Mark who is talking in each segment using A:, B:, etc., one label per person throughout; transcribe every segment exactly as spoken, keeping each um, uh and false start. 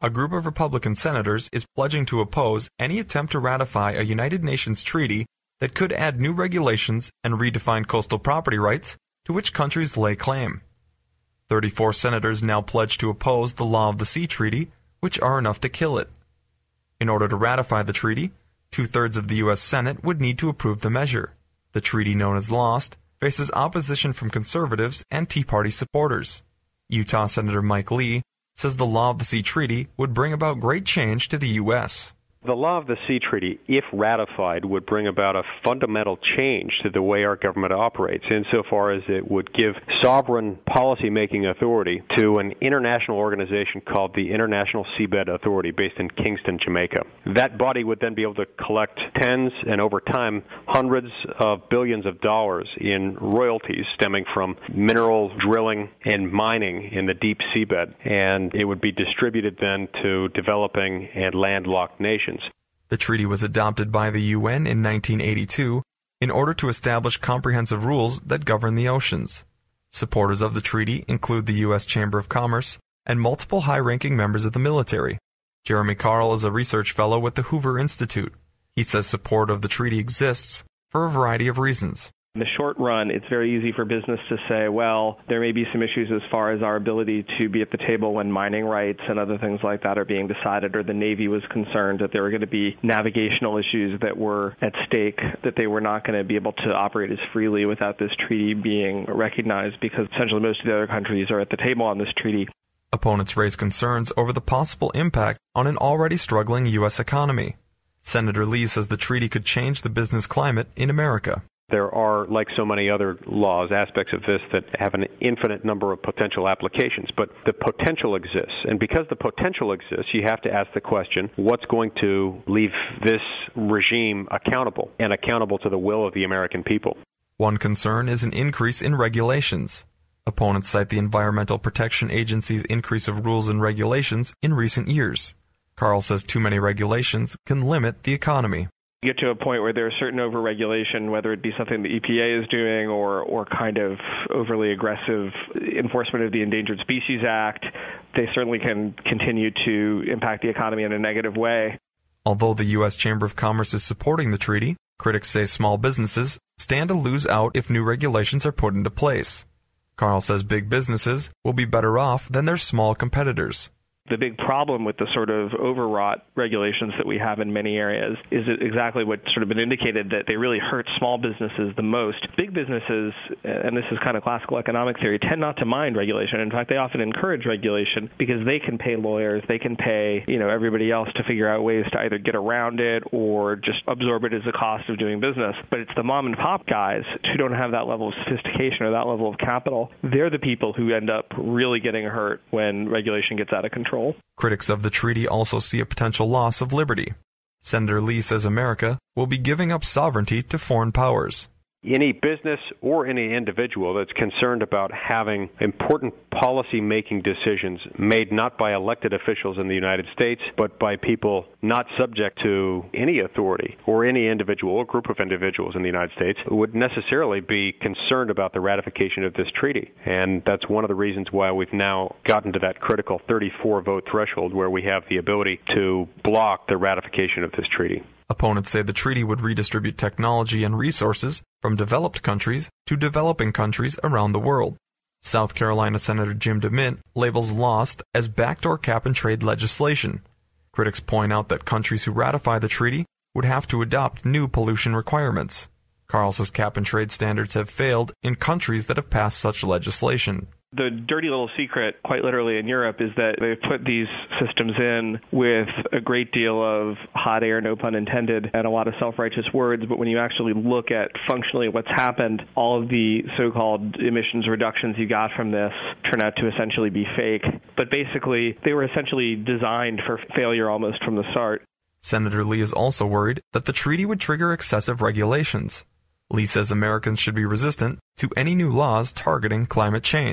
A: a group of Republican senators is pledging to oppose any attempt to ratify a United Nations treaty that could add new regulations and redefine coastal property rights to which countries lay claim. thirty-four senators now pledge to oppose the Law of the Sea Treaty, which are enough to kill it. In order to ratify the treaty, two-thirds of the U S Senate would need to approve the measure. The treaty, known as LOST, faces opposition from conservatives and Tea Party supporters. Utah Senator Mike Lee says the Law of the Sea Treaty would bring about great change to the U S
B: The Law of the Sea Treaty, if ratified, would bring about a fundamental change to the way our government operates, insofar as it would give sovereign policy-making authority to an international organization called the International Seabed Authority, based in Kingston, Jamaica. That body would then be able to collect tens and, over time, hundreds of billions of dollars in royalties stemming from mineral drilling and mining in the deep seabed, and it would be distributed then to developing and landlocked nations.
A: The treaty was adopted by the U N in nineteen eighty-two in order to establish comprehensive rules that govern the oceans. Supporters of the treaty include the U S Chamber of Commerce and multiple high-ranking members of the military. Jeremy Carl is a research fellow with the Hoover Institute. He says support of the treaty exists for a variety of reasons.
C: In the short run, it's very easy for business to say, well, there may be some issues as far as our ability to be at the table when mining rights and other things like that are being decided, or the Navy was concerned that there were going to be navigational issues that were at stake, that they were not going to be able to operate as freely without this treaty being recognized, because essentially most of the other countries are at the table on this treaty.
A: Opponents raise concerns over the possible impact on an already struggling U S economy. Senator Lee says the treaty could change the business climate in America.
B: There are, like so many other laws, aspects of this that have an infinite number of potential applications, but the potential exists. And because the potential exists, you have to ask the question, what's going to leave this regime accountable and accountable to the will of the American people?
A: One concern is an increase in regulations. Opponents cite the Environmental Protection Agency's increase of rules and regulations in recent years. Carl says too many regulations can limit the economy.
C: You get to a point where there's certain overregulation, whether it be something the E P A is doing or, or kind of overly aggressive enforcement of the Endangered Species Act. They certainly can continue to impact the economy in a negative way.
A: Although the U S Chamber of Commerce is supporting the treaty, critics say small businesses stand to lose out if new regulations are put into place. Carl says big businesses will be better off than their small competitors.
C: The big problem with the sort of overwrought regulations that we have in many areas is exactly what's sort of been indicated, that they really hurt small businesses the most. Big businesses, and this is kind of classical economic theory, tend not to mind regulation. In fact, they often encourage regulation because they can pay lawyers, they can pay, you know, everybody else to figure out ways to either get around it or just absorb it as a cost of doing business. But it's the mom and pop guys who don't have that level of sophistication or that level of capital. They're the people who end up really getting hurt when regulation gets out of control.
A: Critics of the treaty also see a potential loss of liberty. Senator Lee says America will be giving up sovereignty to foreign powers.
B: Any business or any individual that's concerned about having important policy-making decisions made not by elected officials in the United States, but by people not subject to any authority or any individual or group of individuals in the United States would necessarily be concerned about the ratification of this treaty. And that's one of the reasons why we've now gotten to that critical thirty-four vote threshold where we have the ability to block the ratification of this treaty.
A: Opponents say the treaty would redistribute technology and resources from developed countries to developing countries around the world. South Carolina Senator Jim DeMint labels LOST as backdoor cap-and-trade legislation. Critics point out that countries who ratify the treaty would have to adopt new pollution requirements. Carl says cap-and-trade standards have failed in countries that have passed such legislation.
C: The dirty little secret, quite literally in Europe, is that they've put these systems in with a great deal of hot air, no pun intended, and a lot of self-righteous words. But when you actually look at functionally what's happened, all of the so-called emissions reductions you got from this turn out to essentially be fake. But basically, they were essentially designed for failure almost from the start.
A: Senator Lee is also worried that the treaty would trigger excessive regulations. Lee says Americans should be resistant to any new laws targeting climate change.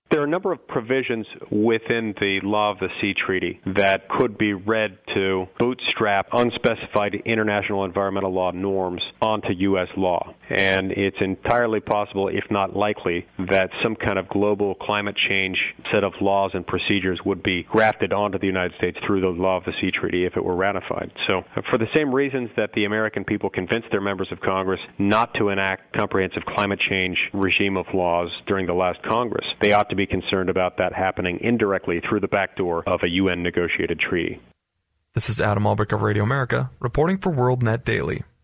B: There are a number of provisions within the Law of the Sea Treaty that could be read to bootstrap unspecified international environmental law norms onto U S law. And it's entirely possible, if not likely, that some kind of global climate change set of laws and procedures would be grafted onto the United States through the Law of the Sea Treaty if it were ratified. So for the same reasons that the American people convinced their members of Congress not to enact comprehensive climate change regime of laws during the last Congress, they ought to be concerned about that happening indirectly through the back door of a U N-negotiated treaty.
A: This is Adam Albrecht of Radio America, reporting for WorldNet Daily.